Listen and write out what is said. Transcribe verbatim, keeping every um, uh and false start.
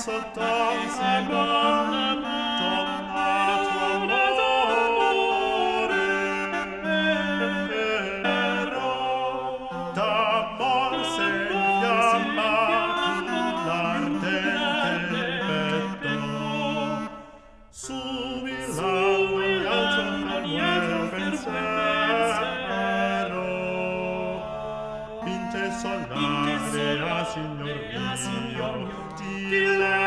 sotto l'amore, tornato amore vero, d'amor s'è infiammato l'ardente petto, subilando gli altro fermo pensiero, vinte solare a signor mio, di lei